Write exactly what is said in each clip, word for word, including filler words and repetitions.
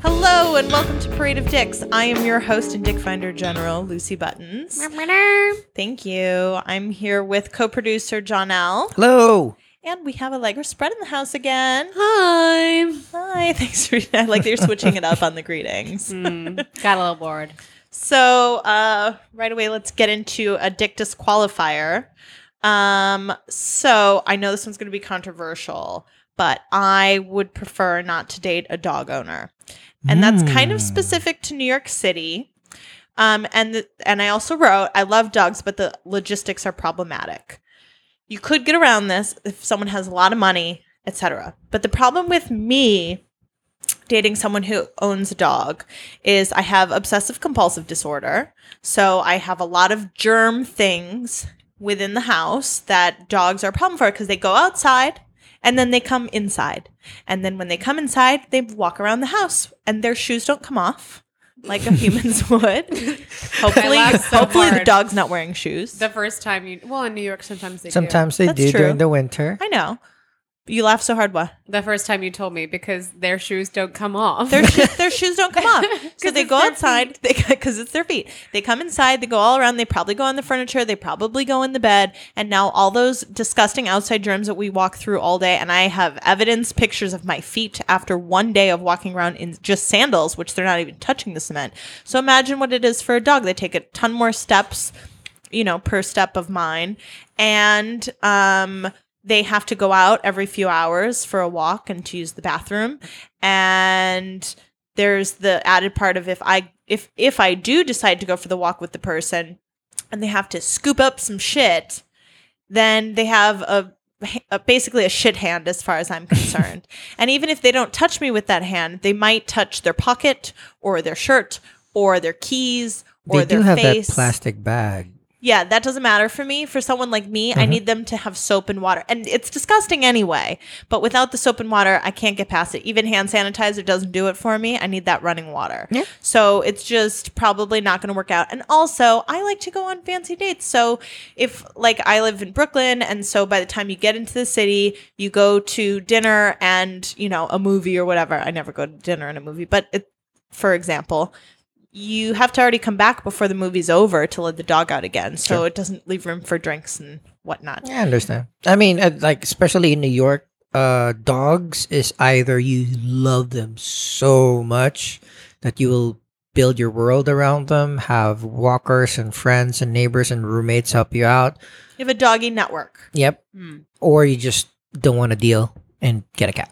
Hello and welcome to Parade of Dicks. I am your host and Dick Finder General, Lucy Buttons. Thank you. I'm here with co-producer John L. Hello. And we have Allegra Spread in the house again. Hi. Hi. Thanks for I like that you're switching it up on the greetings. Mm, got a little bored. So uh, right away, let's get into a dick disqualifier. Um, so I know this one's going to be controversial, but I would prefer not to date a dog owner. And that's kind of specific to New York City. Um, and the, and I also wrote, I love dogs, but the logistics are problematic. You could get around this if someone has a lot of money, et cetera. But the problem with me dating someone who owns a dog is I have obsessive compulsive disorder. So I have a lot of germ things within the house that dogs are a problem for because they go outside and then they come inside. And then when they come inside, they walk around the house and their shoes don't come off like a human's would. Hopefully, so hopefully the hard. dog's not wearing shoes. The first time you, well, in New York, sometimes they Sometimes do. they That's do true. during the winter. I know. You laugh so hard, what? The first time you told me because their shoes don't come off. Their, sho- their shoes don't come off. So 'Cause they it's go their outside because it's their feet. They come inside. They go all around. They probably go on the furniture. They probably go in the bed. And now all those disgusting outside germs that we walk through all day. And I have evidence, pictures of my feet after one day of walking around in just sandals, which they're not even touching the cement. So imagine what it is for a dog. They take a ton more steps, you know, per step of mine. And, um... they have to go out every few hours for a walk and to use the bathroom. And there's the added part of if I if if I do decide to go for the walk with the person and they have to scoop up some shit, then they have a, a basically a shit hand as far as I'm concerned. And even if they don't touch me with that hand, they might touch their pocket or their shirt or their keys or They their do have face. that plastic bag. Yeah, that doesn't matter for me. For someone like me, I need them to have soap and water. And it's disgusting anyway. But without the soap and water, I can't get past it. Even hand sanitizer doesn't do it for me. I need that running water. Yeah. So it's just probably not going to work out. And also, I like to go on fancy dates. So if, like, I live in Brooklyn, and so by the time you get into the city, you go to dinner and, you know, a movie or whatever. I never go to dinner and a movie. But it, for example, you have to already come back before the movie's over to let the dog out again. So Sure. it doesn't leave room for drinks and whatnot. Yeah, I understand. I mean, uh, like, especially in New York, uh, dogs is either you love them so much that you will build your world around them, have walkers and friends and neighbors and roommates help you out. You have a doggy network. Yep. Mm. Or you just don't want to deal and get a cat.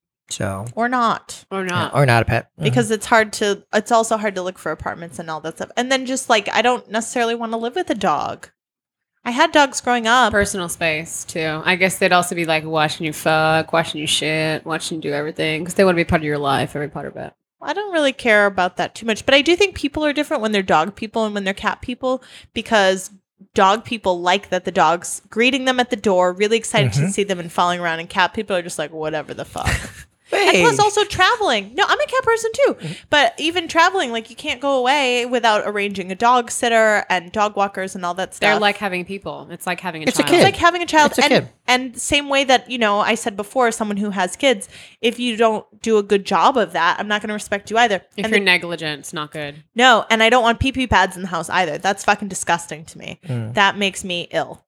So, Or not. Or yeah, not. or not a pet. Mhm. Because it's hard to, it's also hard to look for apartments and all that stuff. And then just like, I don't necessarily want to live with a dog. I had dogs growing up. Personal space, too. I guess they'd also be like watching you fuck, watching you shit, watching you do everything because they want to be part of your life, every part of it. I don't really care about that too much. But I do think people are different when they're dog people and when they're cat people because dog people like that the dog's greeting them at the door, really excited to Mhm. see them and following around. And cat people are just like, whatever the fuck. Hey. And plus also traveling. No, I'm a cat person too. But even traveling, like you can't go away without arranging a dog sitter and dog walkers and all that stuff. They're like having people. It's like having a It's a child. kid. It's like having a child. It's a and, kid. and same way that, you know, I said before, someone who has kids, if you don't do a good job of that, I'm not going to respect you either. If and you're the- negligent, it's not good. no, and I don't want pee-pee pads in the house either. That's fucking disgusting to me. Mm. That makes me ill.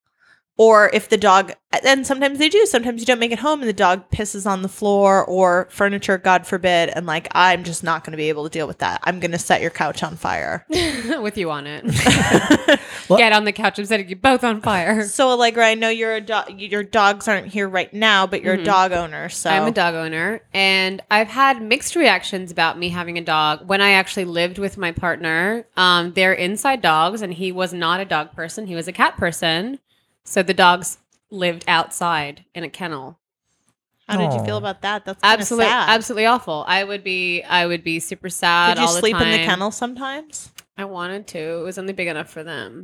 Or if the dog, and sometimes they do, sometimes you don't make it home and the dog pisses on the floor or furniture, God forbid. And like, I'm just not going to be able to deal with that. I'm going to set your couch on fire. With you on it. Well- Get on the couch and set you both on fire. So Allegra, I know you're a dog, your dogs aren't here right now, but you're a dog owner. So I'm a dog owner, and I've had mixed reactions about me having a dog. When I actually lived with my partner, um, they're inside dogs, and he was not a dog person. He was a cat person. So the dogs lived outside in a kennel. How did you Aw. feel about that? That's kind of Absolutely, sad. absolutely awful. I would be, I would be super sad. Did you all sleep the in the time. kennel sometimes? I wanted to. It was only big enough for them.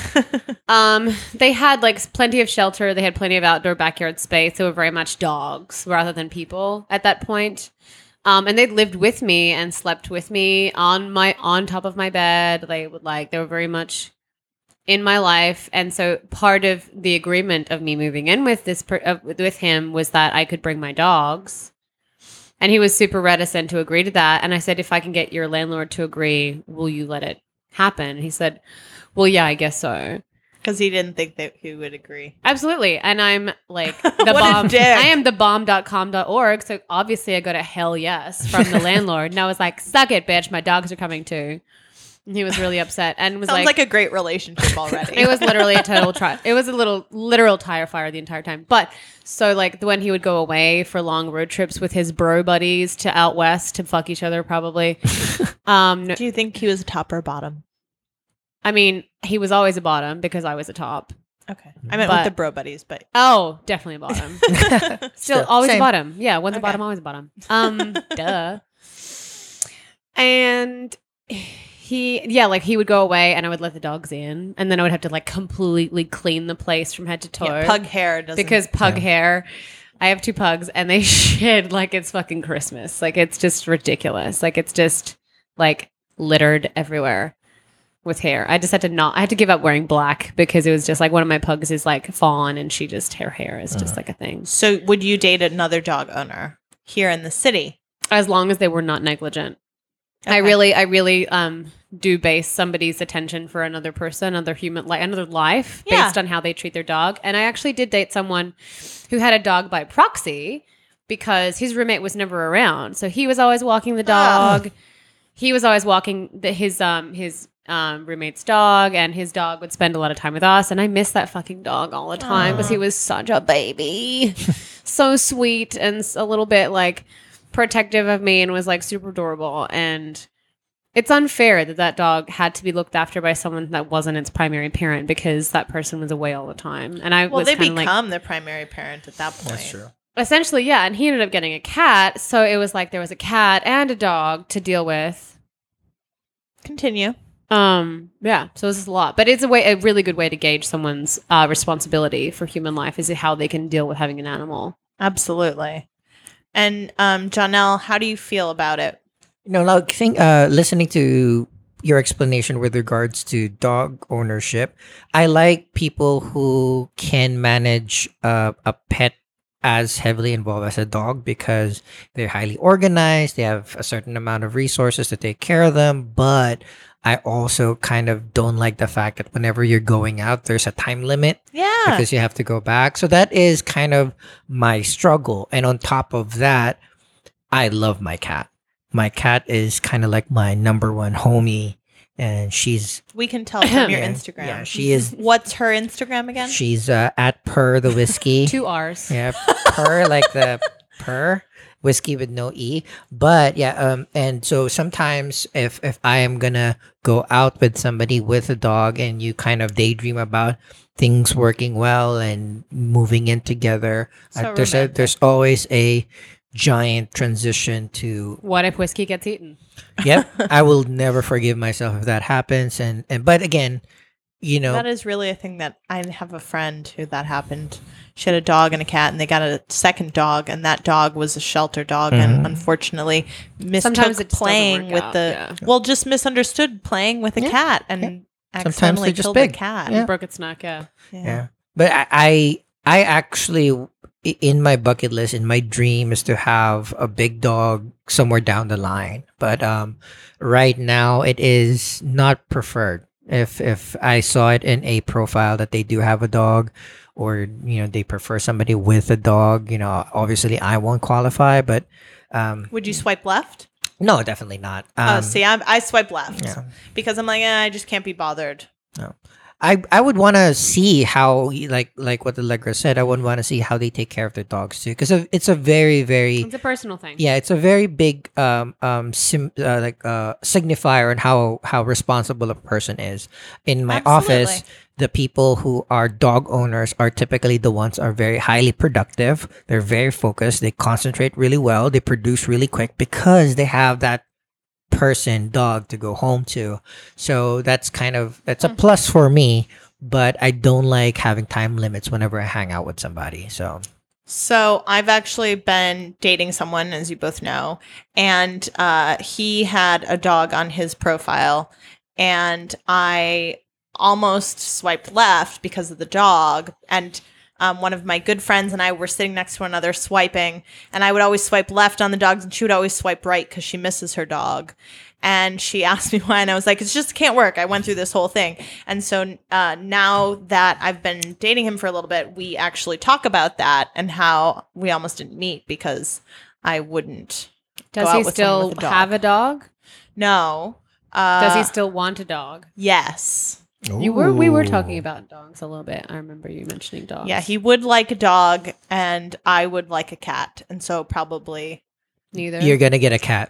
um, they had like plenty of shelter. They had plenty of outdoor backyard space. They were very much dogs rather than people at that point. Um, and they lived with me and slept with me on my on top of my bed. They would like they were very much in my life, and so part of the agreement of me moving in with this per- uh, with him was that I could bring my dogs. And he was super reticent to agree to that. And I said, if I can get your landlord to agree, will you let it happen? And he said, well, yeah, I guess so. Because he didn't think that he would agree. Absolutely. And I'm like, the What a bomb. dick. I am the bomb dot com dot org. So obviously I got a hell yes from the landlord. And I was like, suck it, bitch. My dogs are coming too. And he was really upset and was Sounds like, like a great relationship already. it was literally a total try. It was a little literal tire fire the entire time. But so like when he would go away for long road trips with his bro buddies to out west to fuck each other, probably. um, no- Do you think he was a top or a bottom? I mean, he was always a bottom because I was a top. Okay. I meant But- with the bro buddies, but Oh, definitely a bottom. Still, Still, always same. a bottom. Yeah, once a Okay. bottom, always a bottom. Um, duh. And he, yeah, like he would go away, and I would let the dogs in, and then I would have to like completely clean the place from head to toe. yeah, pug hair doesn't. because pug Yeah. hair. I have two pugs, and they shit like it's fucking Christmas. Like it's just ridiculous. Like it's just like littered everywhere with hair. I just had to not. I had to give up wearing black because it was just like one of my pugs is like fawn, and she just her hair is just Uh-huh. like a thing. So would you date another dog owner here in the city? As long as they were not negligent. I Okay. really, I really um do base somebody's attention for another person, another human, like another life, Yeah. based on how they treat their dog. And I actually did date someone who had a dog by proxy because his roommate was never around, so he was always walking the dog. He was always walking the, his um his um roommate's dog, and his dog would spend a lot of time with us. And I miss that fucking dog all the time because he was such a baby, so sweet and s- a little bit like protective of me and was like super adorable. And it's unfair that that dog had to be looked after by someone that wasn't its primary parent because that person was away all the time. And I Well, was they kind of like, become the primary parent at that point. That's true. essentially, yeah. And he ended up getting a cat. So it was like there was a cat and a dog to deal with. Continue. Um, yeah. So this is a lot, but it's a way, a really good way to gauge someone's uh, responsibility for human life is how they can deal with having an animal. Absolutely. And um, Janelle, how do you feel about it? You know, like think uh listening to your explanation with regards to dog ownership, I like people who can manage uh, a pet as heavily involved as a dog because they're highly organized, they have a certain amount of resources to take care of them, but I also kind of don't like the fact that whenever you're going out, there's a time limit Yeah. because you have to go back. So that is kind of my struggle. And on top of that, I love my cat. My cat is kind of like my number one homie, and she's We can tell from your Yeah, Instagram. yeah, she is. What's her Instagram again? She's uh, at Per the whiskey. Two R's. Yeah, Per like the Per whiskey with no e. But yeah, um, and so sometimes if if I am gonna go out with somebody with a dog, and you kind of daydream about things working well and moving in together, So uh, there's a, romantic. there's always a giant transition to What if whiskey gets eaten? yep. I will never forgive myself if that happens. And and but again, you know, That is really a thing that I have a friend who that happened. She had a dog and a cat, and they got a second dog, and that dog was a shelter dog, and unfortunately mistook Sometimes it just doesn't playing work with out, the yeah. well, just misunderstood playing with a Yeah, cat and Sometimes accidentally they're just killed big. the cat. Yeah. Broke its neck, yeah. yeah. But I, I I actually i- in my bucket list, in my dream is to have a big dog somewhere down the line. But um right now it is not preferred. If if I saw it in a profile that they do have a dog, or you know they prefer somebody with a dog, you know obviously I won't qualify. But um Would you swipe left? no, definitely not. Oh, Um, see, I'm, I swipe left yeah. because I'm like, eh, I just can't be bothered. I I would want to see how like like what Allegra said. I would want to see how they take care of their dogs too, because it's a very very It's a personal thing. yeah, it's a very big um um sim, uh, like uh signifier on how how responsible a person is. In my Absolutely. office, the people who are dog owners are typically the ones are very highly productive. They're very focused. They concentrate really well. They produce really quick because they have that person dog to go home to. So that's kind of that's a plus for me, but I don't like having time limits whenever I hang out with somebody. So So I've actually been dating someone, as you both know, and uh, he had a dog on his profile, and I almost swiped left because of the dog, and um, one of my good friends and I were sitting next to one another swiping, and I would always swipe left on the dogs, and she would always swipe right because she misses her dog. And she asked me why, and I was like, it's just can't work. I went through this whole thing. And so uh, now that I've been dating him for a little bit, we actually talk about that and how we almost didn't meet because I wouldn't Does go out he with someone still with a dog. have a dog? No. Uh, Does he still want a dog? Yes. You were we were Ooh. talking about dogs a little bit. I remember you mentioning dogs. Yeah, he would like a dog, and I would like a cat. And so probably... neither. You're gonna get a cat.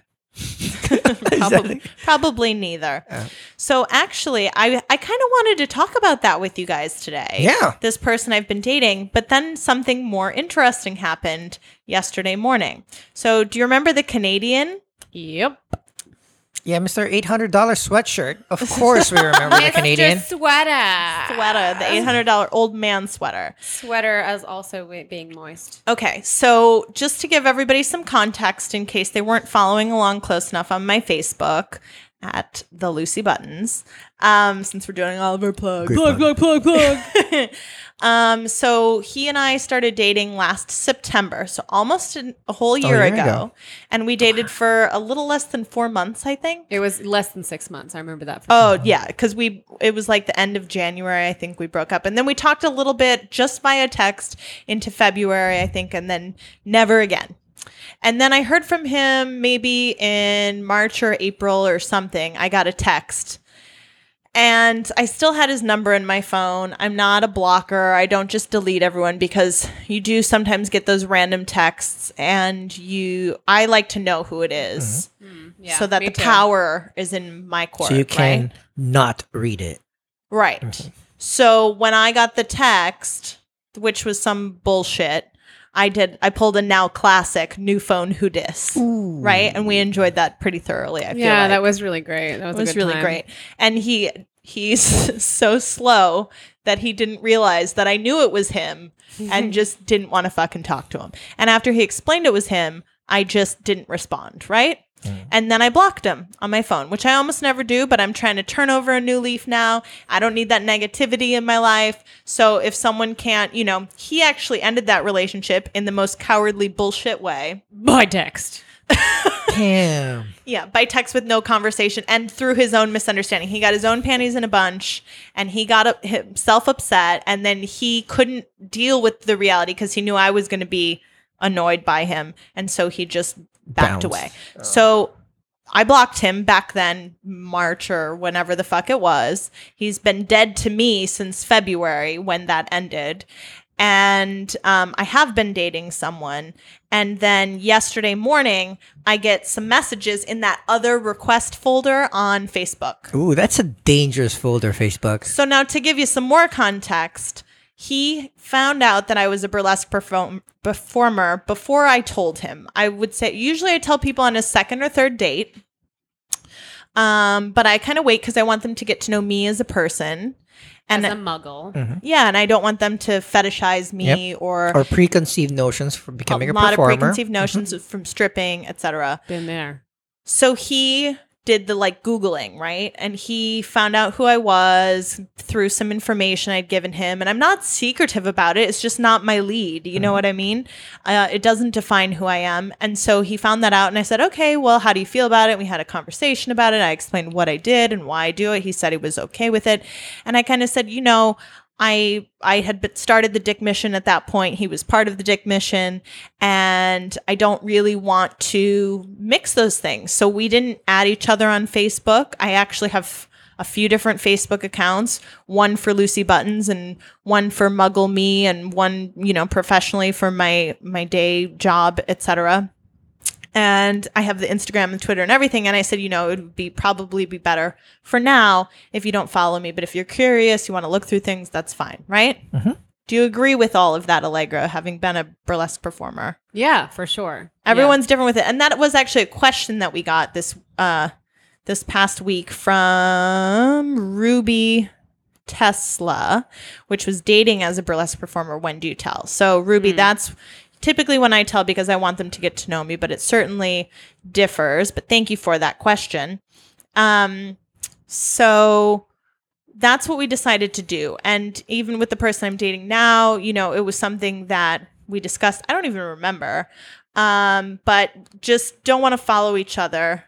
probably, probably neither. Uh. So actually, I I kind of wanted to talk about that with you guys today. Yeah. This person I've been dating, but then something more interesting happened yesterday morning. So do you remember the Canadian? Yep. Yeah, Mister eight hundred dollar sweatshirt. Of course, we remember the Canadian. Mister Sweater. Sweater, the eight hundred dollars old man sweater. Sweater as also wi- being moist. Okay, so just to give everybody some context in case they weren't following along close enough on my Facebook at the Lucy Buttons, um, since we're doing all of our plugs. Great Plug, plug, plug, plug. um, so he and I started dating last September, so almost an, a whole year, year ago. ago. And we dated for a little less than four months, I think. It was less than six months. I remember that. For Oh yeah, because we it was like the end of January, I think we broke up, and then we talked a little bit just via text into February, I think, and then never again. And then I heard from him maybe in March or April or something. I got a text. And I still had his number in my phone. I'm not a blocker. I don't just delete everyone because you do sometimes get those random texts, and you I like to know who it is. Mm, yeah, so that me the too. power is in my court. So you can right? not read it. Right. So when I got the text, which was some bullshit, I did. I pulled a now classic new phone who dis, right? And we enjoyed that pretty thoroughly. I feel Yeah, like. that was really great. That was, it a was good really time. great. And he he's so slow that he didn't realize that I knew it was him and just didn't want to fucking talk to him. And after he explained it was him, I just didn't respond, right? And then I blocked him on my phone, which I almost never do, but I'm trying to turn over a new leaf now. I don't need that negativity in my life. So if someone can't, you know, he actually ended that relationship in the most cowardly bullshit way. By text. Damn. Yeah, by text with no conversation and through his own misunderstanding. He got his own panties in a bunch and he got up, himself upset, and then he couldn't deal with the reality because he knew I was going to be annoyed by him, and so he just backed Bounced. away. So I blocked him back then, March or whenever the fuck it was. He's been dead to me since February when that ended. And um, I have been dating someone. And then yesterday morning, I get some messages in that other request folder on Facebook. Ooh, that's a dangerous folder, Facebook. So now to give you some more context, he found out that I was a burlesque perform- performer before I told him. I would say, usually I tell people on a second or third date. Um, but I kind of wait because I want them to get to know me as a person. And As a muggle. yeah, and I don't want them to fetishize me or, Or preconceived notions for becoming a a, lot performer. of preconceived notions from stripping, et cetera. Been there. So he did the like Googling, right? And he found out who I was through some information I'd given him. And I'm not secretive about it. It's just not my lead. You know what I mean? Uh, it doesn't define who I am. And so he found that out. And I said, okay, well, how do you feel about it? We had a conversation about it. I explained what I did and why I do it. He said he was okay with it. And I kind of said, you know, I I had been- started the Dick Mission at that point. He was part of the Dick Mission, and I don't really want to mix those things. So we didn't add each other on Facebook. I actually have a few different Facebook accounts, one for Lucy Buttons and one for Muggle Me, and one, you know, professionally for my my day job, et cetera. And I have the Instagram and Twitter and everything. And I said, you know, it would be probably be better for now if you don't follow me. But if you're curious, you want to look through things, that's fine, right? Mm-hmm. Do you agree with all of that, Allegra, having been a burlesque performer? Yeah, for sure. Everyone's different with it. And that was actually a question that we got this uh, this past week from Ruby Tesla, which was dating as a burlesque performer. When do you tell? So, Ruby, Mm. that's typically when I tell because I want them to get to know me, but it certainly differs. But thank you for that question. Um, so that's what we decided to do. And even with the person I'm dating now, you know, it was something that we discussed. I don't even remember. Um, but just don't want to follow each other.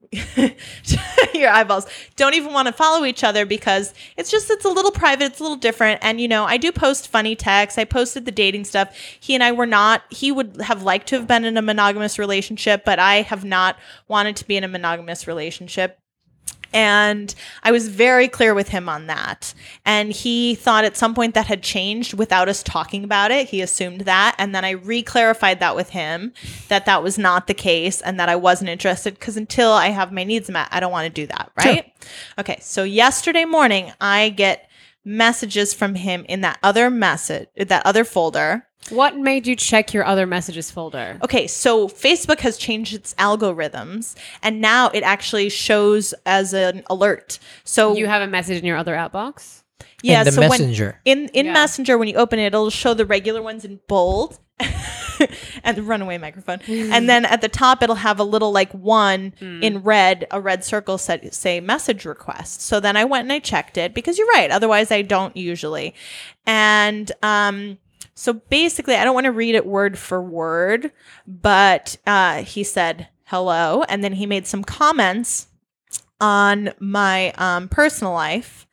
Your eyeballs don't even want to follow each other because it's just, it's a little private. It's a little different. And, you know, I do post funny texts. I posted the dating stuff. He and I were not, he would have liked to have been in a monogamous relationship, but I have not wanted to be in a monogamous relationship. And I was very clear with him on that. And he thought at some point that had changed without us talking about it. He assumed that. And then I re-clarified that with him, that that was not the case and that I wasn't interested because until I have my needs met, I don't want to do that. Right? Sure. Okay. So yesterday morning, I get messages from him in that other message, that other folder. What made you check your other messages folder? Okay, so Facebook has changed its algorithms, and now it actually shows as an alert. So you have a message in your other outbox? Yeah, in the so Messenger. When, in in Yeah. Messenger, when you open it, it'll show the regular ones in bold and the runaway microphone. And then at the top, it'll have a little like one Mm. in red, a red circle said, say message request. So then I went and I checked it because you're right. Otherwise, I don't usually. And um, so basically, I don't want to read it word for word, but uh, he said hello. And then he made some comments on my um, personal life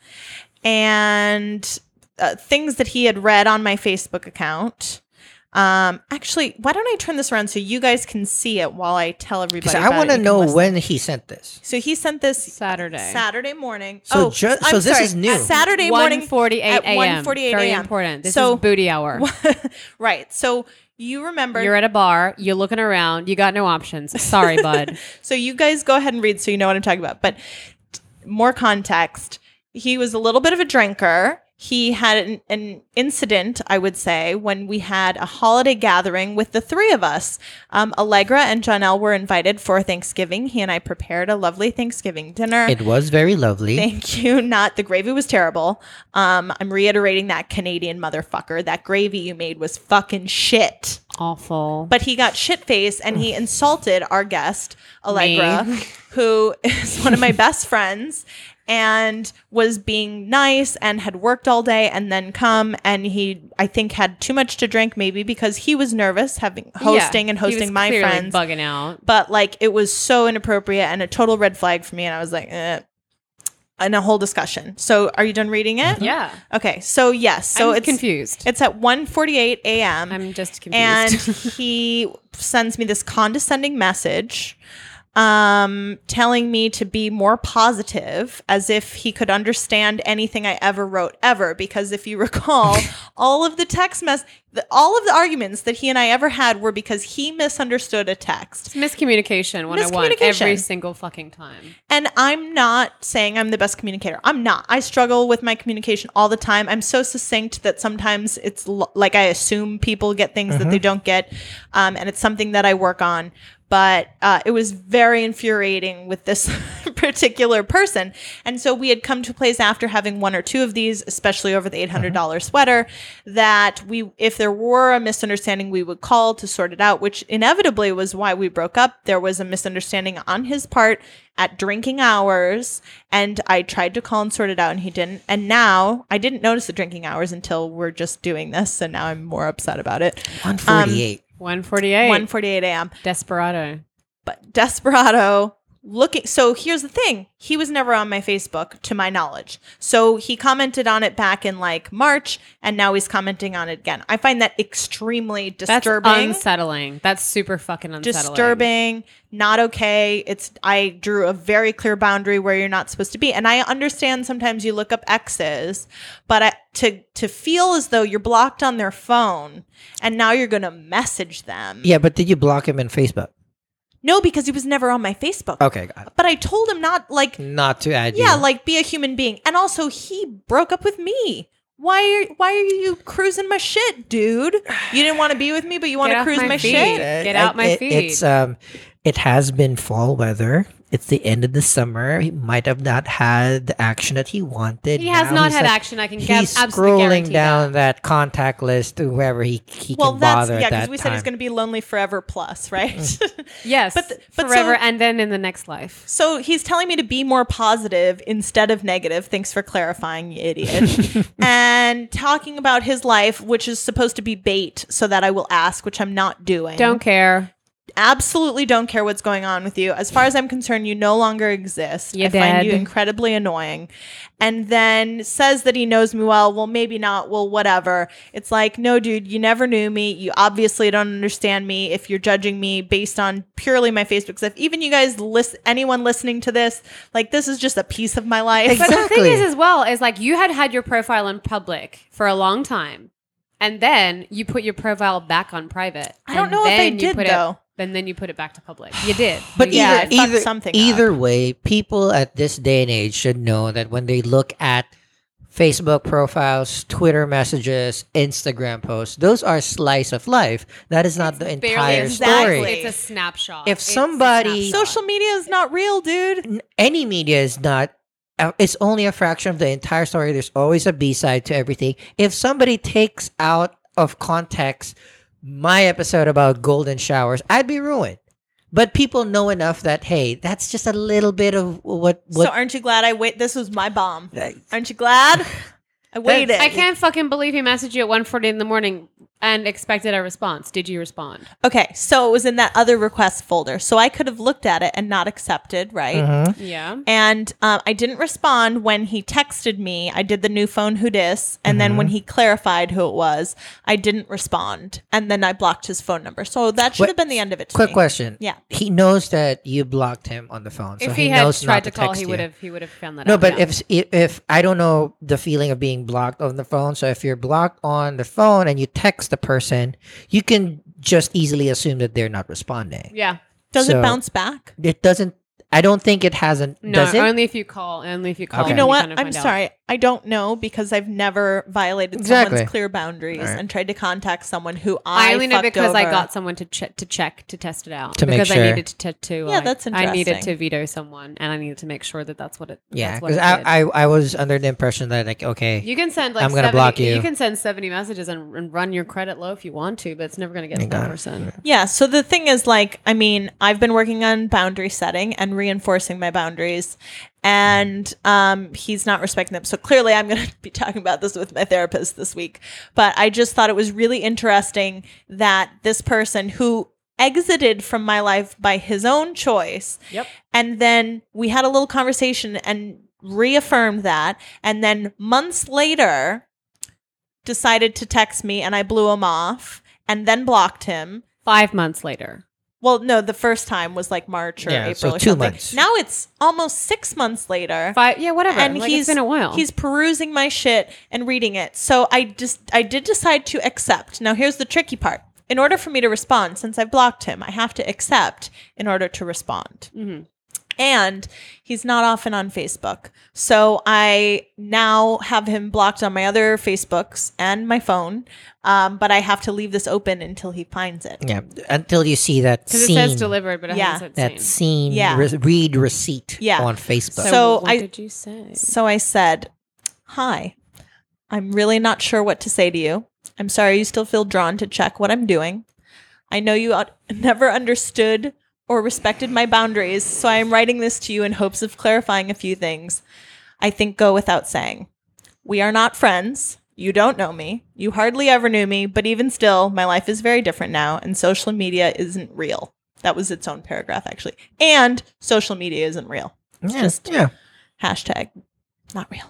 and uh, things that he had read on my Facebook account. Um, actually, why don't I turn this around so you guys can see it while I tell everybody? Because I about want it. to You can know listen. when he sent this. So he sent this Saturday. Saturday morning. So oh, ju- I'm so this sorry, is new. Saturday morning one forty-eight at a.m. one forty-eight Very a.m. important. This So- is booty hour. Right. So you remember. You're at a bar. You're looking around. You got no options. Sorry, bud. So you guys go ahead and read so you know what I'm talking about. But t- more context. He was a little bit of a drinker. He had an, an incident, I would say, when we had a holiday gathering with the three of us. Um, Allegra and Janelle were invited for Thanksgiving. He and I prepared a lovely Thanksgiving dinner. It was very lovely. Thank you. Not the gravy was terrible. Um, I'm reiterating that Canadian motherfucker. That gravy you made was fucking shit. Awful. But he got shit faced and he insulted our guest, Allegra, who is one of my best friends and was being nice and had worked all day and then come. And he, I think, had too much to drink, maybe because he was nervous having hosting Yeah, and he was hosting my clearly friends. bugging out. But like it was so inappropriate and a total red flag for me. And I was like, eh. And a whole discussion. So are you done reading it? Yeah. Okay. So yes. So I'm it's confused. It's at one forty-eight a.m. I'm just and confused. he sends me this condescending message um telling me to be more positive, as if he could understand anything I ever wrote ever, because if you recall, all of the text mess the, all of the arguments that he and I ever had were because he misunderstood a text. Miscommunication one oh one Miscommunication. every single fucking time. And I'm not saying I'm the best communicator. I'm not. I struggle with my communication all the time. I'm so succinct that sometimes it's l- like I assume people get things that they don't get. Um, and it's something that I work on. But uh, it was very infuriating with this particular person. And so we had come to a place after having one or two of these, especially over the eight hundred dollars sweater, that we, if there were a misunderstanding, we would call to sort it out, which inevitably was why we broke up. There was a misunderstanding on his part at drinking hours, and I tried to call and sort it out, and he didn't. And now I didn't notice the drinking hours until we're just doing this, and now I'm more upset about it. one forty-eight. one forty-eight. one forty-eight a.m. Desperado. But Desperado looking. So here's the thing. He was never on my Facebook, to my knowledge. So he commented on it back in like March, and now he's commenting on it again. I find that extremely disturbing. That's unsettling. That's super fucking unsettling. Disturbing, not okay. It's I drew a very clear boundary where you're not supposed to be. And I understand sometimes you look up exes, but I, to to feel as though you're blocked on their phone and now you're going to message them. Yeah, but did you block him in Facebook? No, because he was never on my Facebook. Okay, got it. But I told him not like Not to add yeah, you. like be a human being. And also he broke up with me. Why are why are you cruising my shit, dude? You didn't want to be with me, but you want Get to off cruise my my feed. shit? Get out my it, feed. It's um, it has been fall weather, It's the end of the summer. He might have not had the action that he wanted. He has Now not he's had like- action. I can He's guess, absolutely scrolling guarantee down that. that. contact list to whoever he he Well, can that's bother yeah, at because that we time. said he's going to be lonely forever plus, right? Yes, But th- but forever, so- and then in the next life. So he's telling me to be more positive instead of negative. Thanks for clarifying, you idiot. And talking about his life, which is supposed to be bait so that I will ask, which I'm not doing. Don't care. Absolutely don't care what's going on with you. As far as I'm concerned, you no longer exist. You're I find you dead. incredibly annoying. And then says that he knows me well. Well, maybe not. Well, whatever. It's like, no, dude, you never knew me. You obviously don't understand me if you're judging me based on purely my Facebook stuff. Even you guys, list, anyone listening to this, like, this is just a piece of my life. But the thing Exactly. is, as well, is like you had had your profile in public for a long time, and then you put your profile back on private. I don't and know if I then you did, put though. It, and then you put it back to public. You did. But You Yeah, did. I fucked either something either way, people at this day and age should know that when they look at Facebook profiles, Twitter messages, Instagram posts, those are slice of life. That is not the Barely entire exactly. story. It's a snapshot. If It's a somebody- snapshot. Social media is not real, dude. N- Any media is not. Uh, it's only a fraction of the entire story. There's always a B side to everything. If somebody takes out of context my episode about golden showers, I'd be ruined. But people know enough that hey, that's just a little bit of what So what. aren't you glad I wait? This was my bomb. Like, Aren't you glad? I waited. I can't fucking believe he messaged you at one forty in the morning and expected a response. Did you respond? Okay, so it was in that other request folder. So I could have looked at it and not accepted, right? mhm. Yeah. And um, I didn't respond when he texted me. I did the new phone who dis, and then when Mm-hmm. he clarified who it was, I didn't respond, and then I blocked his phone number. So that should Wait, have been the end of it. To Quick me. question. Yeah. He knows that you blocked him on the phone, so If he, he, had knows tried not to to call, text he you. would have. He would have found that No, out. but yeah. if, if if I don't know the feeling of being blocked on the phone, so if you're blocked on the phone and you text the person, you can just easily assume that they're not responding. yeah. Does So- it bounce back? It doesn't. I don't think it hasn't. No, does it? only if you call. Only if you call. Okay. You know you what? kind of I'm find out. sorry. I don't know because I've never violated Exactly. someone's clear boundaries Right. and tried to contact someone who I I only know fucked because I over. got someone to check to check to test it out To make because sure. I needed to, to, to Yeah, like, that's I needed interesting. to veto someone and I needed to make sure that that's what it. Yeah, that's what because it I, did. I I was under the impression that like okay, You can send like I'm gonna seventy, block you. You can send seventy messages and, and run your credit low if you want to, but it's never going to get to You that got it. person. Yeah. So the thing is, like, I mean, I've been working on boundary setting and reinforcing my boundaries, and um, he's not respecting them. So clearly, I'm going to be talking about this with my therapist this week. But I just thought it was really interesting that this person who exited from my life by his own choice, Yep. and then we had a little conversation and reaffirmed that, and then months later decided to text me, and I blew him off, and then blocked him. Five months later. Well, no, the first time was like March or Yeah, April so or two something. months. Now it's almost six months later. Five. Yeah, whatever. And like, he's it's been a while. he's perusing my shit and reading it. So I just I did decide to accept. Now here's the tricky part. In order for me to respond, since I blocked him, I have to accept in order to respond. Mhm. And he's not often on Facebook. So I now have him blocked on my other Facebooks and my phone. Um, but I have to leave this open until he finds it. yeah, until you see that because it scene, says delivered, but it Yeah. hasn't said that seen. scene, Yeah. re- read receipt Yeah. on Facebook. So, So what I- did you say? So I said, "Hi, I'm really not sure what to say to you. I'm sorry you still feel drawn to check what I'm doing. I know you out- never understood or respected my boundaries, so I am writing this to you in hopes of clarifying a few things I think go without saying. We are not friends. You don't know me. You hardly ever knew me, but even still, my life is very different now, and social media isn't real." That was its own paragraph, actually. And social media isn't real. yeah, just- yeah. Hashtag not real.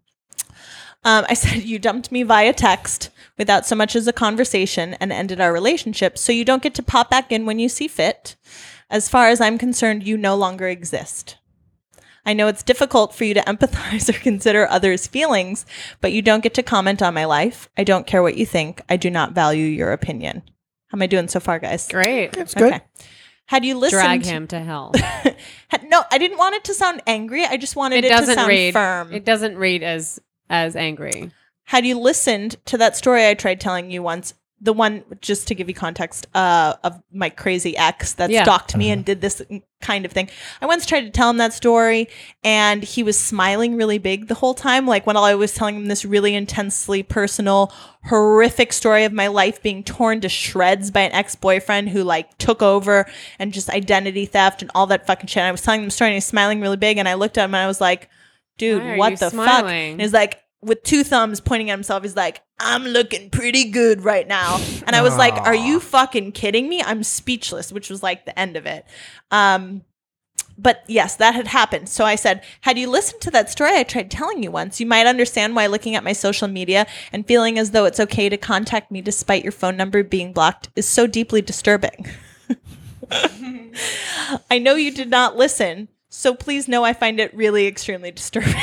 Um, I said, you dumped me via text without so much as a conversation and ended our relationship, so you don't get to pop back in when you see fit. As far as I'm concerned, you no longer exist. I know it's difficult for you to empathize or consider others' feelings, but you don't get to comment on my life. I don't care what you think. I do not value your opinion. How am I doing so far, guys? Great. It's good. Okay. Had you listened, Drag him to hell. Had, no, I didn't want it to sound angry. I just wanted It it, to doesn't sound read. firm. It doesn't read as as angry. Had you listened to that story I tried telling you once, the one, just to give you context, uh, of my crazy ex that Yeah. stalked me and did this kind of thing. I once tried to tell him that story, and he was smiling really big the whole time. Like when I was telling him this really intensely personal, horrific story of my life being torn to shreds by an ex-boyfriend who like took over and just identity theft and all that fucking shit. And I was telling him the story, and he was smiling really big, and I looked at him and I was like, dude, Why are what you the fuck? smiling? And he's like, with two thumbs pointing at himself, he's like, I'm looking pretty good right now. And I was like, are you fucking kidding me? I'm speechless, which was like the end of it. Um, but yes, that had happened. So I said, had you listened to that story I tried telling you once, you might understand why looking at my social media and feeling as though it's okay to contact me despite your phone number being blocked is so deeply disturbing. I know you did not listen, so please know I find it really extremely disturbing.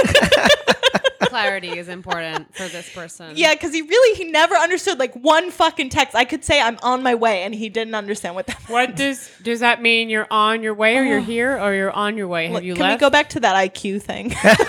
Clarity is important for this person. Yeah, because he really, he never understood like one fucking text. I could say I'm on my way, and he didn't understand what that meant. What does does that mean? You're on your way, or you're here, or you're on your way? Have Look, you can left? we go back to that I Q thing?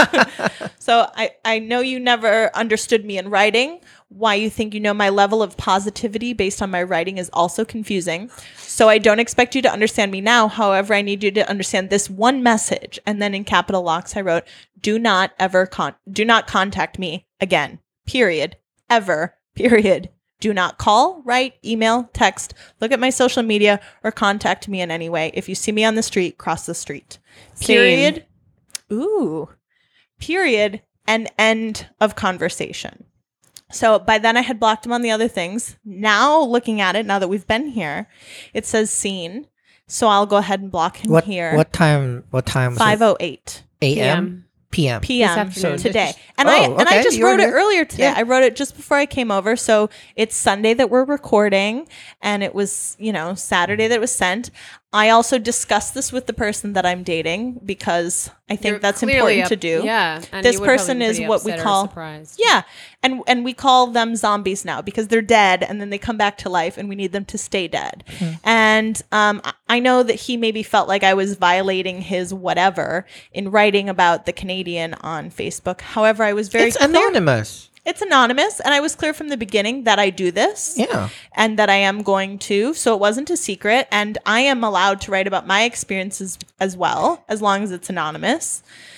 So I, I know you never understood me in writing. Why you think you know my level of positivity based on my writing is also confusing. So I don't expect you to understand me now. However, I need you to understand this one message. And then in capital locks, I wrote, do not ever con- do not contact me again. Period. Ever. Period. Do not call, write, email, text, look at my social media, or contact me in any way. If you see me on the street, cross the street. Period. Ooh. Period. And end of conversation. So by then I had blocked him on the other things. Now looking at it, now that we've been here, it says seen. So I'll go ahead and block him What here. what time? What time? Was five oh eight it? A M. P M. P M afternoon. today. This is- And Oh, I and I okay. just You were wrote it here. earlier today. Yeah. I wrote it just before I came over. So it's Sunday that we're recording, and it was, you know, Saturday that it was sent. I also discussed this with the person that I'm dating because I think You're that's clearly important up- to do. Yeah. and This you would probably person be is pretty what we upset or call- surprised. Yeah. And and we call them zombies now because they're dead and then they come back to life and we need them to stay dead. And um, I- I know that he maybe felt like I was violating his whatever in writing about the Canadian on Facebook. However, I was very It's clear. anonymous. It's anonymous. And I was clear from the beginning that I do this Yeah. and that I am going to. So it wasn't a secret. And I am allowed to write about my experiences as well, as long as it's anonymous.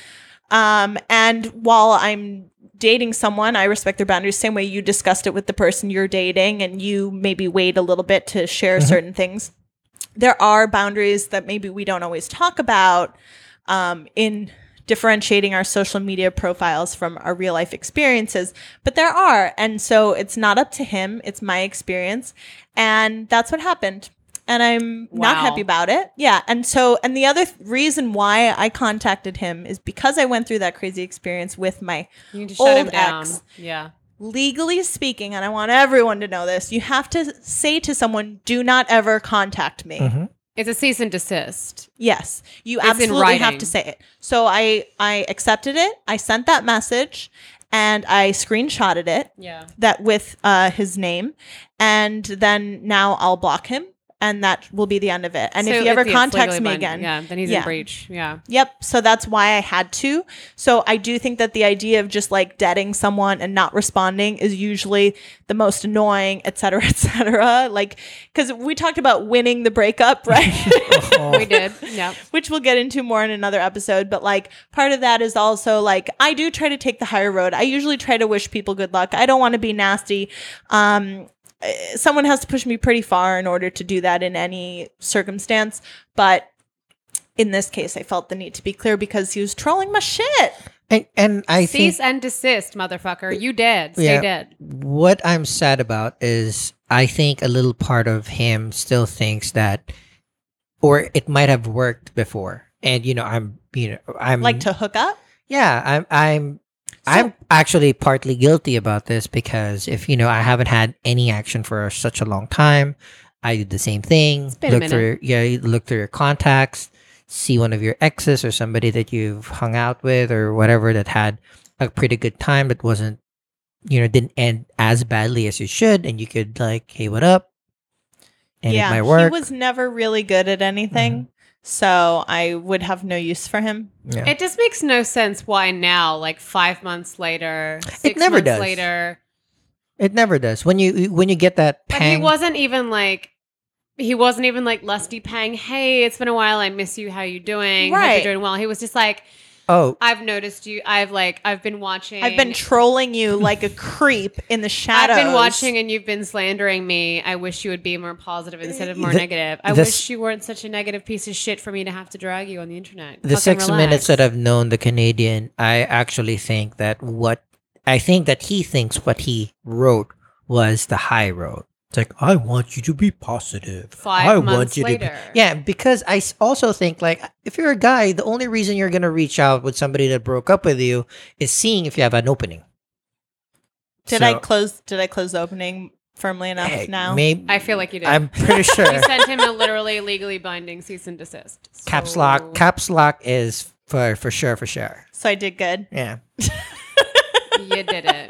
Um, and while I'm dating someone, I respect their boundaries. Same way you discussed it with the person you're dating and you maybe wait a little bit to share certain things. There are boundaries that maybe we don't always talk about um, in differentiating our social media profiles from our real life experiences, but there are. And so it's not up to him. It's my experience. And that's what happened. And I'm not Wow. happy about it. Yeah. And so, and the other th- reason why I contacted him is because I went through that crazy experience with my You need to shut him old down. ex. Yeah. Legally speaking, and I want everyone to know this, you have to say to someone, do not ever contact me. Mhm. It's a cease and desist. Yes, you It's in absolutely have writing. to say it. So I I accepted it. I sent that message, and I screenshotted it Yeah. that with uh, his name, and then now I'll block him, and that will be the end of it. And if he ever contacts me again, yeah, then he's yeah. in breach. Yeah. Yep. So that's why I had to. So I do think that the idea of just like deading someone and not responding is usually the most annoying, et cetera, et cetera. Like, because we talked about winning the breakup, right? We did. Yeah. Which we'll get into more in another episode. But like part of that is also like, I do try to take the higher road. I usually try to wish people good luck. I don't want to be nasty. Um, eh, someone has to push me pretty far in order to do that in any circumstance. But in this case, I felt the need to be clear because he was trolling my shit. And and I Cease think and desist, motherfucker. You dead. Stay Yeah. dead. what I'm sad about is I think a little part of him still thinks that, or it might have worked before. And you know, I'm you know I'm Like to hook up. yeah I'm I'm So- I'm actually partly guilty about this because if you know I haven't had any action for such a long time, I did the same thing. been a Look through yeah, you look through your contacts, see one of your exes or somebody that you've hung out with or whatever that had a pretty good time that wasn't you know didn't end as badly as you should, and you could like, hey, what up? And it yeah. might work. He was never really good at anything. So I would have no use for him. yeah. It just makes no sense why now, like five months later, six never months does. later, It never does. When you when you get that But pang, he wasn't even like he wasn't even like lusty pang. Hey, it's been a while. I miss you. How you doing? Hope Right. you're doing well. He was just like, oh, I've noticed you. I've like I've been watching. I've been trolling you like a creep in the shadows. I've been watching and you've been slandering me. I wish you would be more positive instead of more The- negative. I this- wish you weren't such a negative piece of shit for me to have to drag you on the internet. the Fucking six relax. minutes that I've known the Canadian, I actually think that what I think that he thinks what he wrote was the high road. It's like, I want you to be positive. Five I months want you later. to be. Yeah, because I s- also think like if you're a guy, the only reason you're gonna reach out with somebody that broke up with you is seeing if you have an opening. Did So, I close? Did I close the opening firmly enough hey, now? Maybe I feel like you did. I'm pretty sure. You sent him a literally legally binding cease and desist. Caps So- lock. Caps lock is for for sure, for sure. So I did good. Yeah. You did it.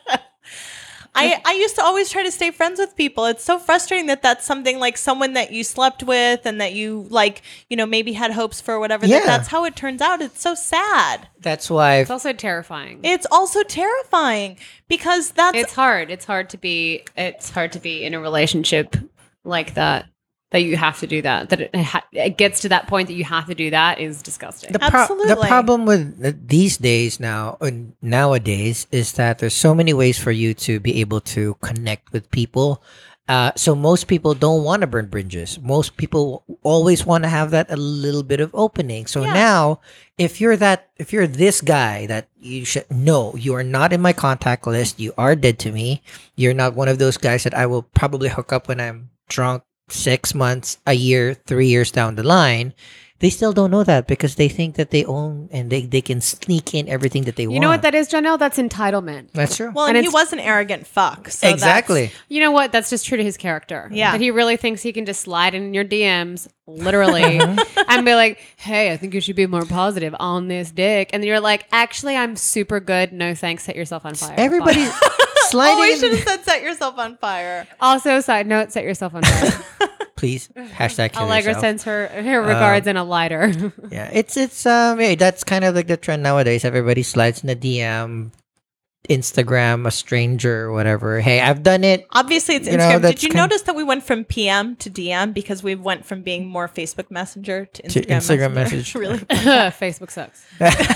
I, I used to always try to stay friends with people. It's so frustrating that that's something like someone that you slept with and that you like, you know, maybe had hopes for or whatever. Yeah. That that's how it turns out. It's so sad. That's why. It's also terrifying. It's also terrifying because that's It's hard. It's hard to be. It's hard to be in a relationship like that. That you have to do that. That it, ha- it gets to that point that you have to do that is disgusting. The, pro- the Absolutely. problem with th- these days now, and nowadays, is that there's so many ways for you to be able to connect with people. Uh, so most people don't want to burn bridges. Most people always want to have that a little bit of opening. So Yeah. now, if you're that, if you're this guy that you should no, you are not in my contact list. You are dead to me. You're not one of those guys that I will probably hook up when I'm drunk. Six months, a year, three years down the line, they still don't know that because they think that they own and they, they can sneak in everything that they you want. know what that is, Janelle? That's entitlement. That's true. well, and, and he it's- was an arrogant fuck. So exactly. You know what? That's just true to his character. Yeah. That he really thinks he can just slide in your D Ms, literally, Mm-hmm. and be like, hey, I think you should be more positive on this dick. And you're like, actually, I'm super good. No thanks. Set yourself on fire. Everybody That's, oh, sliding. we should have said set yourself on fire. Also, side note, set yourself on fire. Please hashtag kill Allegra yourself. sends her, her regards in a lighter. Yeah, it's it's um yeah, that's kind of like the trend nowadays. Everybody slides in the D M, Instagram, a stranger, or whatever. Hey, I've done it. Obviously, it's You know, Instagram. that's Did you kind- notice that we went from P M to D M because we went from being more Facebook Messenger to To Instagram, Instagram Messenger? message. really? Facebook sucks.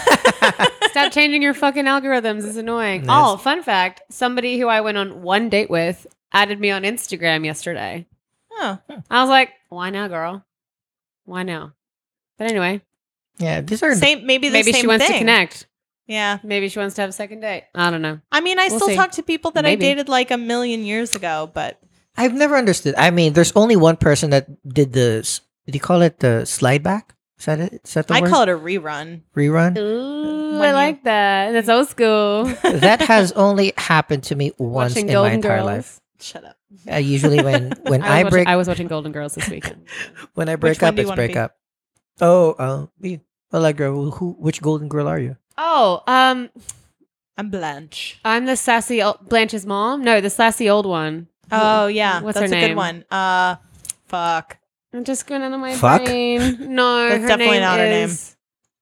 Stop changing your fucking algorithms. It's annoying. Yes. Oh, fun fact. Somebody who I went on one date with added me on Instagram yesterday. Oh, I was like, why now, girl? Why now? But anyway, Yeah, these are same. Maybe the maybe same she wants thing. to connect. Yeah. Maybe she wants to have a second date. I don't know. I mean, I We'll still see. talk to people that Maybe. I dated like a million years ago, but I've never understood. I mean, there's only one person that did the. s- Did you call it the slide back? Is that it? Is that the I word? call it a rerun. Rerun. Ooh, When I you- like that. That's old school. That has only happened to me once Watching in Golden my entire Girls. life. Shut up. Uh, usually when when I, I, was break watching, I was watching Golden Girls this weekend. when I break one up, do you it's wanna break be? up. Oh, uh, me. Allegra, who, who? Which Golden Girl are you? Oh, um, I'm Blanche. I'm the sassy ol- Blanche's mom. No, the sassy old one. Oh yeah, What's that's her a good name? one. Uh, fuck. I'm just going out of my Fuck? brain. No, That's her definitely name not her name. is...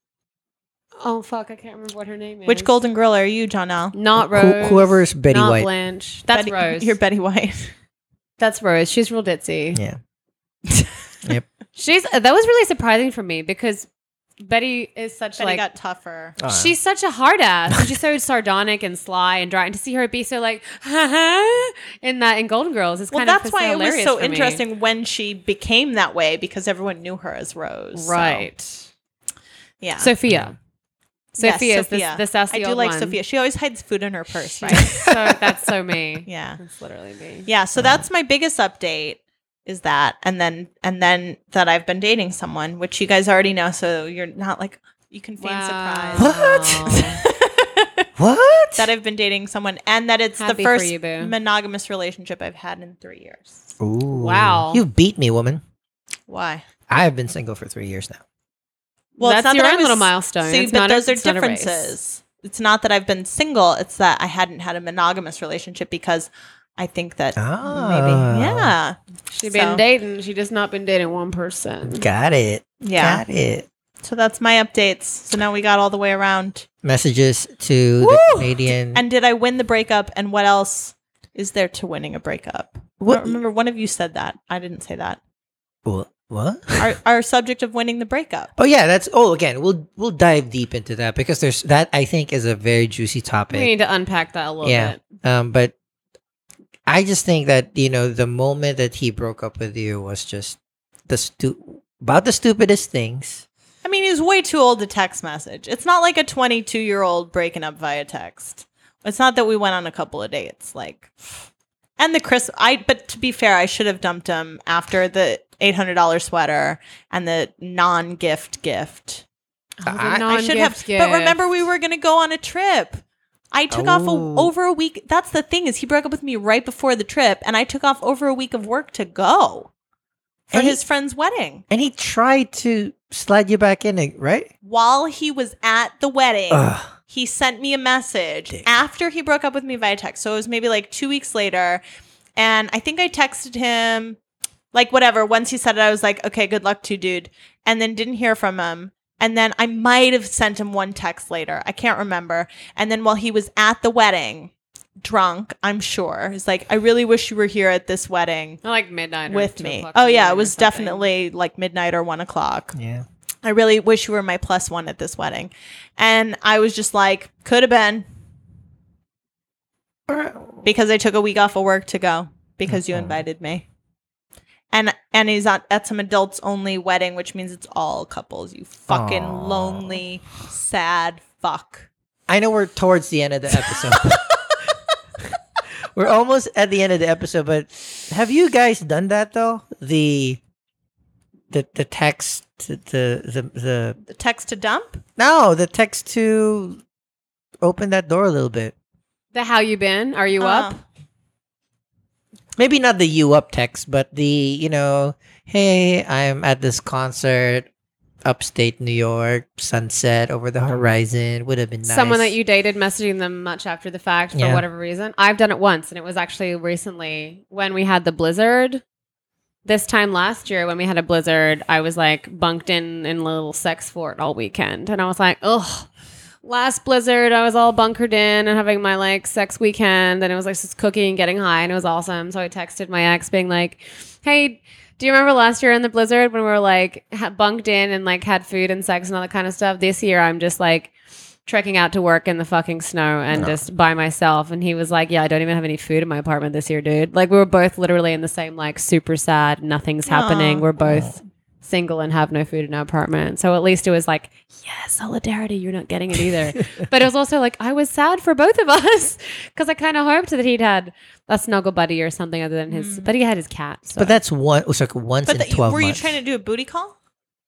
Oh fuck! I can't remember what her name is. Which Golden Girl are you, Jonelle? Not Who- Rose. whoever is Betty not White. Blanche. That's Betty- Rose. You're Betty White. That's Rose. She's real ditzy. Yeah. Yep. She's that was really surprising for me because Betty is such Betty like got tougher. Uh, she's such a hard ass. She's so sardonic and sly and dry. And to see her be so like in that in Golden Girls is Well, kind that's of why it was hilarious so for me. interesting when she became that way because everyone knew her as Rose. so, Right. yeah. Sophia. Yes, Sophia is Sophia. the, the sassy I do old like one. Sophia. She always hides food in her purse, right? so that's so me. yeah. That's literally me. Yeah. So that's my biggest update is that. And then, and then that I've been dating someone, which you guys already know. So you're not like, you can feign surprise. What? What? That I've been dating someone and that it's Happy the for first you, boo. monogamous relationship I've had in three years. Ooh. Wow. You beat me, woman. Why? I have been single for three years now. Well, That's it's not your that I own was- little milestone. See, It's but not a- those are it's not a race. differences. It's not that I've been single. It's that I hadn't had a monogamous relationship because I think that Ah. maybe, yeah, She's So- been dating. She just not been dating one person. Got it. yeah. Got it. So that's my updates. So now we got all the way around. Messages to the Woo! Canadian. And did I win the breakup? And what else is there to winning a breakup? What- I don't remember one of you said that. I didn't say that. What? What? Our, our subject of winning the breakup. Oh yeah, that's. Oh, again, we'll we'll dive deep into that because there's that. I think is a very juicy We topic. need to unpack that a little Yeah. bit. Um, but I just think that you know the moment that he broke up with you was just the stu- about the stupidest things. I mean, he was way too old to text message. It's not like a twenty-two year old breaking up via text. It's not that we went on a couple of dates, like, and the Chris. I but to be fair, I should have dumped him after the eight hundred dollar sweater and the non gift gift. Oh, the I- I I should have. non-gift But remember, gift. we were going to go on a trip. I took off a, Oh. over a week. That's the thing is, he broke up with me right before the trip, and I took off over a week of work to go for And he- his friend's wedding. And he tried to slide you back in it, right? While he was at the wedding, Ugh. he sent me a message Dick. after he broke up with me via text. So it was maybe like two weeks later, and I think I texted him, like whatever. Once he said it, I was like, "Okay, good luck to you, dude," and then didn't hear from him. And then I might have sent him one text later. I can't remember. And then while he was at the wedding, drunk, I'm sure, he's like, "I really wish you were here at this wedding Not like midnight or with two me." o'clock Oh in the yeah, it morning or was something. definitely like midnight or one o'clock. Yeah. I really wish you were my plus one at this wedding. And I was just like, could have been, because I took a week off of work to go because you Mhm. invited me. And and he's at, at some adults only wedding, which means it's all couples. You fucking Aw. lonely, sad fuck. I know we're towards the end of the episode. We're almost at the end of the episode, but have you guys done that though? The the the text to the the the The text to dump? no, the text to open that door a little bit. The how you been? Are you Uh, up? Maybe not the you up text, but the, you know, hey, I'm at this concert, upstate New York, sunset over the horizon. Would have been nice. Someone that you dated messaging them much after the fact for Yeah. whatever reason. I've done it once, and it was actually recently when we had the blizzard. This time last year when we had a blizzard, I was like bunked in in a little sex fort all weekend, and I was like, ugh. Last blizzard, I was all bunkered in and having my like sex weekend, and it was like just cooking and getting high, and it was awesome. So I texted my ex, being like, "Hey, do you remember last year in the blizzard when we were like ha- bunked in and like had food and sex and all that kind of stuff? This year, I'm just like trekking out to work in the fucking snow and No. just by myself." And he was like, "Yeah, I don't even have any food in my apartment this year, dude." Like we were both literally in the same like super sad, nothing's happening. Aw. We're both single and have no food in our apartment. So at least it was like, yeah, solidarity. You're not getting it either. But it was also like, I was sad for both of us because I kind of hoped that he'd had a snuggle buddy or something other than his, Mm. but he had his cat. So. But that's one. It was like once But in the, twelve were you months. trying to do a booty call?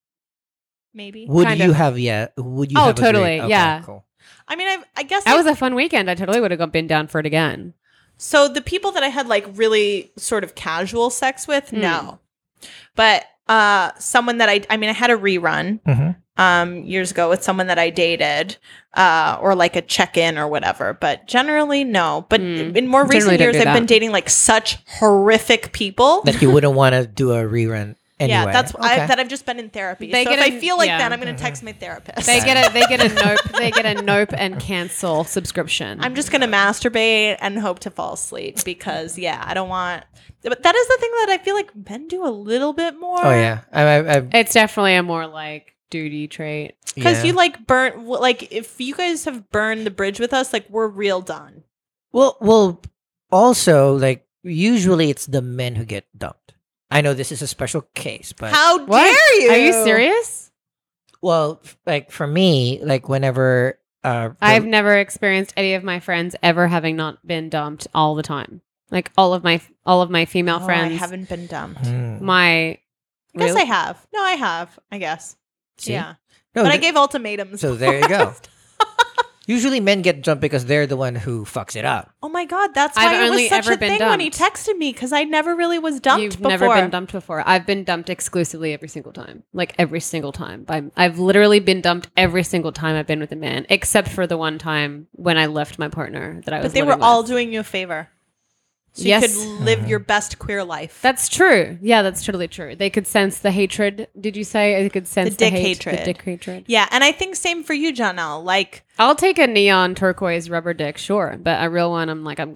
Maybe. Would kind you of. have? Yeah. Would you? Oh, have agreed? totally, Okay, yeah. Cool. I mean, I, I guess that I- was a fun weekend. I totally would have been down for it again. So the people that I had like really sort of casual sex with, Hmm. no. But uh someone that I I mean I had a rerun Mhm. um years ago with someone that I dated uh or like a check-in or whatever, but generally no. But Hmm. in more Generally recent don't years do I've been that. dating like such horrific people. That you wouldn't want to do a rerun anyway. Yeah, that's I, Okay. that I've just been in therapy. They so get if a- I feel like yeah. that, I'm going to text my therapist. They get a they get a nope they get a nope and cancel subscription. I'm just going to masturbate and hope to fall asleep because yeah, I don't want. But that is the thing that I feel like men do a little bit more. Oh yeah. I, I, I, It's definitely a more like duty trait. Because yeah. you like burn, like if you guys have burned the bridge with us, like we're real done. Well, well. Also, like usually it's the men who get dumped. I know this is a special case, but How What? dare you? Are you serious? well, f- like for me, like whenever uh, the- I've never experienced any of my friends ever having not been dumped all the time. Like all of my all of my female Oh, friends. I haven't been dumped. Hmm. My I guess Really? I have. No, I have. I guess. See? Yeah, No, but I th- gave ultimatums. so there you go. Usually men get dumped because they're the one who fucks it up. Oh my god, that's I've why it only was such ever a been thing when he dumped. texted me because I never really was dumped You've before. never been dumped before. I've been dumped exclusively every single time. Like every single time. I'm, I've literally been dumped every single time I've been with a man, except for the one time when I left my partner that I was But they were living all with. doing you a favor, so Yes. you could live your best queer life. That's true. Yeah, that's totally true. They could sense the hatred. Did you say they could sense dick hate, hatred. The dick hatred. yeah, and I think same for you, Janelle. Like, I'll take a neon turquoise rubber dick, sure, but a real one, I'm like, I'm good.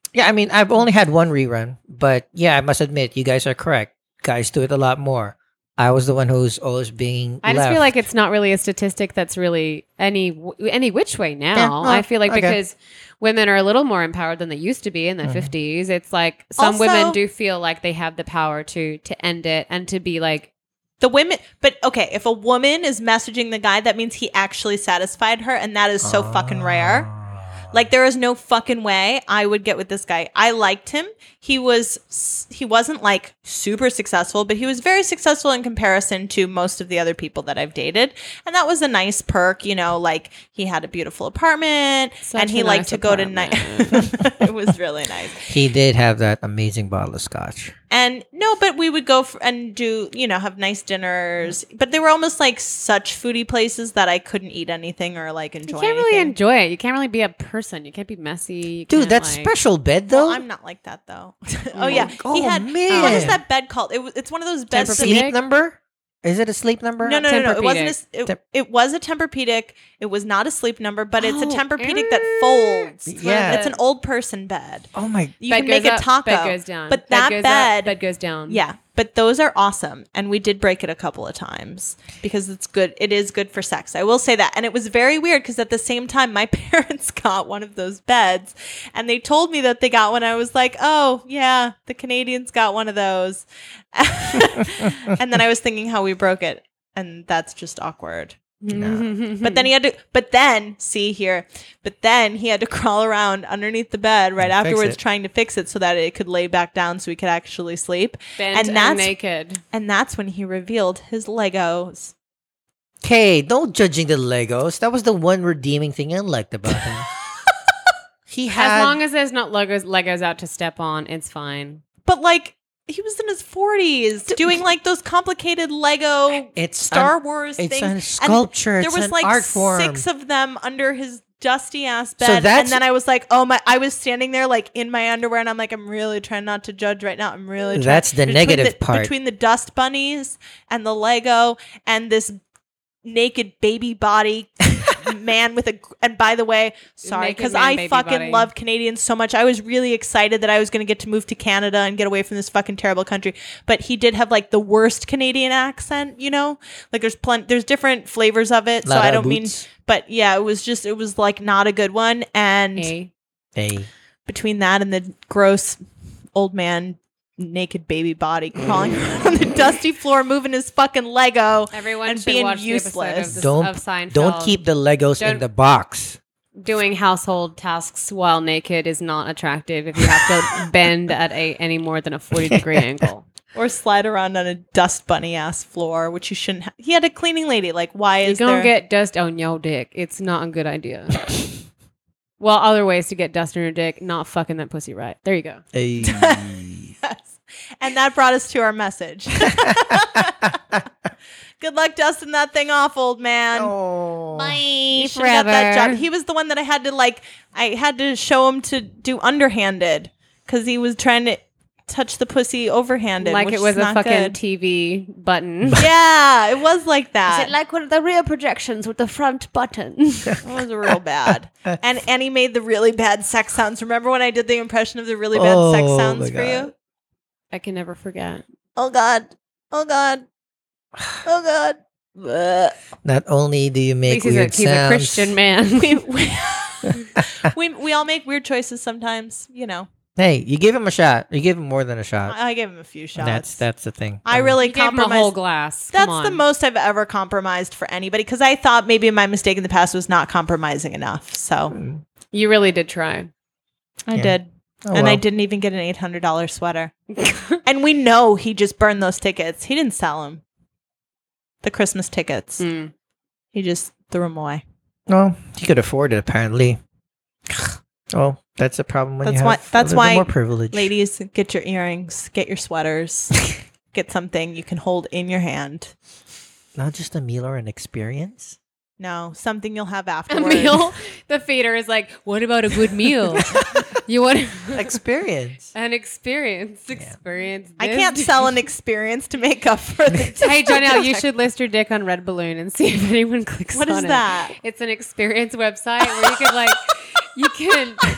Yeah, I mean, I've only had one rerun, but yeah, I must admit, you guys are correct. Guys do it a lot more. I was the one who's always being. I just left. feel like it's not really a statistic that's really any w- any which way now. Yeah, oh, I feel like okay. because women are a little more empowered than they used to be in the Mhm. fifties. It's like some Also- women do feel like they have the power to to end it and to be like, The women, but okay, if a woman is messaging the guy, that means he actually satisfied her, and that is so fucking rare. Like, there is no fucking way I would get with this guy. I liked him. He was, he wasn't like super successful, but he was very successful in comparison to most of the other people that I've dated. And that was a nice perk, you know, like he had a beautiful apartment Such and he a liked nice to go to night. It was really nice. He did have that amazing bottle of scotch. And no, but we would go for, and do, you know, have nice dinners. But they were almost like such foodie places that I couldn't eat anything or like enjoy you can't really anything. enjoy it. You can't really be a person. You can't be messy. You Dude, can't, that's like- special bed though. Well, I'm not like that though. oh yeah, Oh, he had. man. What is that bed called? It was. It's one of those beds. that- Tempur-Pedic? Sleep number? Is it a sleep number? No, no, no, no. It wasn't. A, Tempur-Pedic. it, Temp- it was a Tempur-Pedic. It was not a sleep number, but it's a Oh, Tempur-Pedic that er, folds. Yeah. it's an old person bed. Oh my. You Bed can make goes a up, taco. Bed goes down. But Bed that goes bed, up, bed goes down. yeah. But those are awesome, and we did break it a couple of times because it's good. It is good for sex. I will say that, and it was very weird because at the same time, my parents got one of those beds, and they told me that they got one. I was like, "Oh yeah, the Canadians got one of those," and then I was thinking how we broke it, and that's just awkward. But then he had to, but then, see here, but then he had to crawl around underneath the bed right And fix afterwards it. trying to fix it so that it could lay back down so he could actually sleep. Bent And and, that's- naked. And that's when he revealed his Legos. Okay, don't judging the Legos. That was the one redeeming thing I liked about him. He had. As long as there's not Legos Legos out to step on, it's fine. But like, he was in his forties doing like those complicated Lego It's Star an- Wars it's things. a And sculpture. there It's was an like art form. six of them under his dusty ass bed. So and that's- then I was like, oh my, I was standing there like in my underwear and I'm like, I'm really trying not to judge right now. I'm really trying. That's the Between negative the- part. Between the dust bunnies and the Lego and this naked baby body man with a, and by the way, sorry, Naked because man, I baby fucking body. love Canadians so much. I was really excited that I was going to get to move to Canada and get away from this fucking terrible country. But he did have like the worst Canadian accent, you know? Like there's plenty, there's different flavors of it. So Lot I of don't mean, boots. but yeah, it was just, it was like not a good one. And A. Hey. between that and the gross old man naked baby body crawling around on the dusty floor moving his fucking Lego Everyone and should being watch useless. the episode of, the, Don't of Seinfeld. don't keep the Legos in Don't- the box. Doing household tasks while naked is not attractive if you have to bend at a any more than a forty degree angle. or slide around on a dust bunny ass floor, which you shouldn't have. He had a cleaning lady. Like, why You is don't there? get dust on your dick. It's not a good idea. Well, other ways to get dust on your dick, not fucking that pussy right. There you go. Hey. Yes. And that brought us to our message. Good luck dusting that thing off, old man. Oh. Bye. Should've got that Forever. job. He was the one that I had to like. I had to show him to do underhanded because he was trying to touch the pussy overhanded, Like which it was is a not fucking good. T V button. Yeah, it was like that. like one of the rear projections with the front button? It was real bad. And and he made the really bad sex sounds. Remember when I did the impression of the really bad sex Oh, sounds my for God. you? I can never forget. Oh God. Oh God. Oh God. Blech. Not only do you At make least he's, a, weird he's a sounds, Christian man. we, we, we we all make weird choices sometimes, you know. hey, you give him a shot. You give him more than a shot. I, I gave him a few shots. That's that's the thing. I Um, really You gave him a compromised. whole glass. That's Come the on. most I've ever compromised for anybody because I thought maybe my mistake in the past was not compromising enough. So You really did try. I Yeah. did. oh, and I well. didn't even get an eight hundred dollars sweater. And we know he just burned those tickets. He didn't sell them. The Christmas tickets. Mm. He just threw them away. No, he could afford it apparently. Oh, that's a problem when That's you why- have that's a little why, more privilege. Ladies, get your earrings, get your sweaters, get something you can hold in your hand. Not just a meal or an experience. No, something you'll have A afterwards. meal. The feeder is like, what about a good meal? You want Experience. an experience? Experience. I this. can't sell an experience to make up for the. Hey, Janelle, you should list your dick on Red Balloon and see if anyone clicks What on is it. that? It's an experience website where you can like, you can,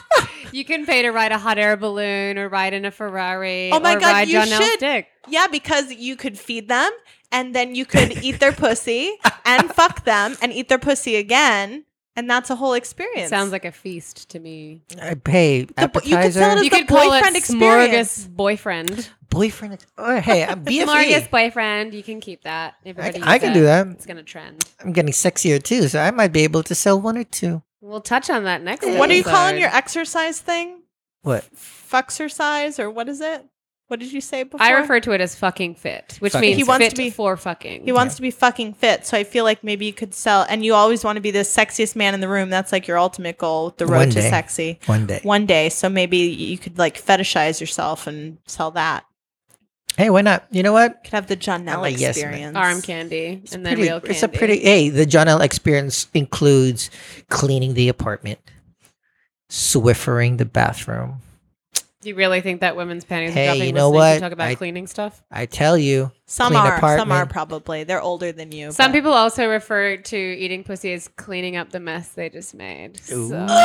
You can pay to ride a hot air balloon or ride in a Ferrari. Oh my or God, ride you John L's should. dick. Yeah, because you could feed them and then you could eat their pussy and fuck them and eat their pussy again. And that's a whole experience. Sounds like a feast to me. I pay The bo- you could appetizer. sell it as You the could call it boyfriend experience. Smorgas boyfriend. boyfriend. Oh, hey, I'm B F E. Smorgas boyfriend. You can keep that. Everybody I use can do that. It's gonna trend. I'm getting sexier too, so I might be able to sell one or two. We'll touch on that next. What are you episode. calling your exercise thing? What? Fuxercise or what is it? What did you say before? I refer to it as fucking fit, which Fucking means He wants fit to be- for fucking. He wants to be fucking fit, so I feel like maybe you could sell. And you always want to be the sexiest man in the room. That's like your ultimate goal, the road One to day. sexy. One day. One day, so maybe you could like fetishize yourself and sell that. Hey, why not? You know what? Could have the Janelle I'm a yes man. experience. arm candy and then Pretty- real candy. it's a pretty. Hey, the John L experience includes cleaning the apartment, Swiffering the bathroom. Do you really think that women's panties Hey, are dropping? you know listening what? to talk about I- cleaning stuff. I tell you, Some clean are, some apartment. are probably. They're older than you. Some but- people also refer to eating pussy as cleaning up the mess they just made. So.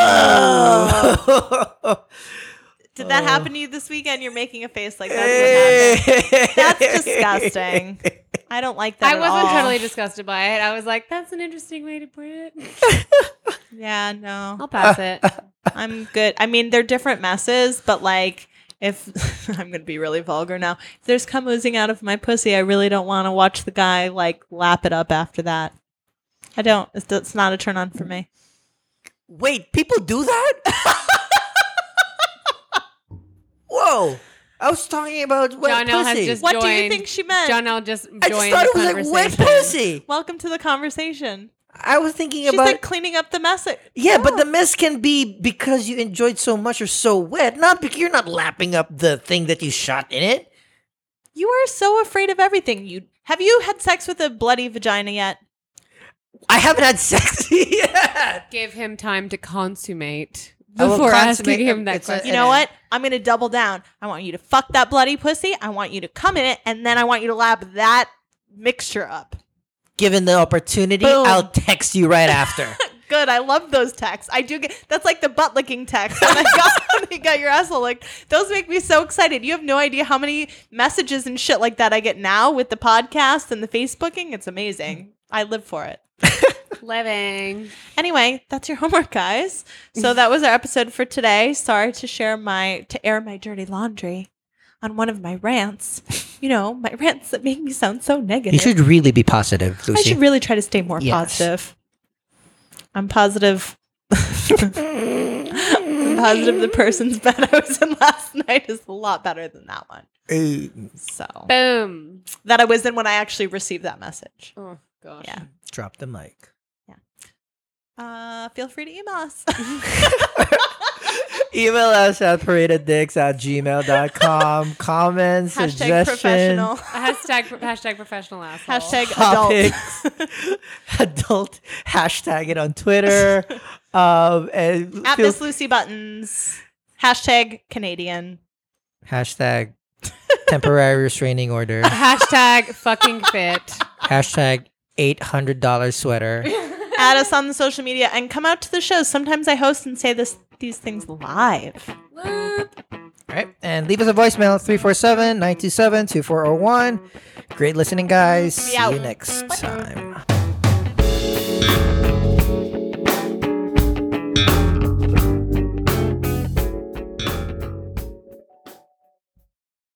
Did that happen to you this weekend? You're making a face like that's what happened. That's disgusting. I don't like that. I at wasn't all. totally disgusted by it. I was like, that's an interesting way to put it. Yeah, no. I'll pass it. I'm good. I mean, they're different messes, but like, if I'm going to be really vulgar now, if there's cum oozing out of my pussy, I really don't want to watch the guy like lap it up after that. I don't. It's, it's not a turn on for me. Wait, people do that? Whoa! I was talking about wet John L has pussy. just- What do you Joined. think she meant? John L just I just joined thought the it was like wet conversation. pussy. Welcome to the conversation. I was thinking She's about like cleaning up the mess. yeah, but the mess can be because you enjoyed so much or so wet, not because you're not lapping up the thing that you shot in it. You are so afraid of everything. You have you had sex with a bloody vagina yet? I haven't had sex yet. Give him time to consummate I will before consummate- asking him that it's a- question. You know what? I'm going to double down. I want you to fuck that bloody pussy. I want you to come in it, and then I want you to lap that mixture up. Given the opportunity, Boom. I'll text you right after. Good. I love those texts. I do get that's like the butt licking text when I got when you got your asshole licked. Those make me so excited. You have no idea how many messages and shit like that I get now with the podcast and the Facebooking. It's amazing. I live for it. Living. Anyway, that's your homework, guys. So that was our episode for today. Sorry to share my to air my dirty laundry on one of my rants. You know, my rants that make me sound so negative. You should really be positive, I Lucy. should really try to stay more Yes. positive. I'm positive. I'm positive the person's bed I was in last night is a lot better than that one. Uh, So Boom. that I was in when I actually received that message. Oh, gosh. Yeah. drop the mic. Uh, feel free to email us. Email us at paradedicks at gmail dot com. Comments, Hashtag suggestions, professional. Hashtag, hashtag professional asshole. Hashtag adult. topics, adult. Hashtag it on Twitter. um, and At feel- Miss Lucy Buttons. Hashtag Canadian. hashtag temporary restraining order. Hashtag fucking fit. Hashtag eight hundred dollars sweater. Add us on the social media and come out to the shows. Sometimes I host and say this these things live. All right. And leave us a voicemail three four seven, nine two seven, two four zero one. Great listening, guys. See out. you next time.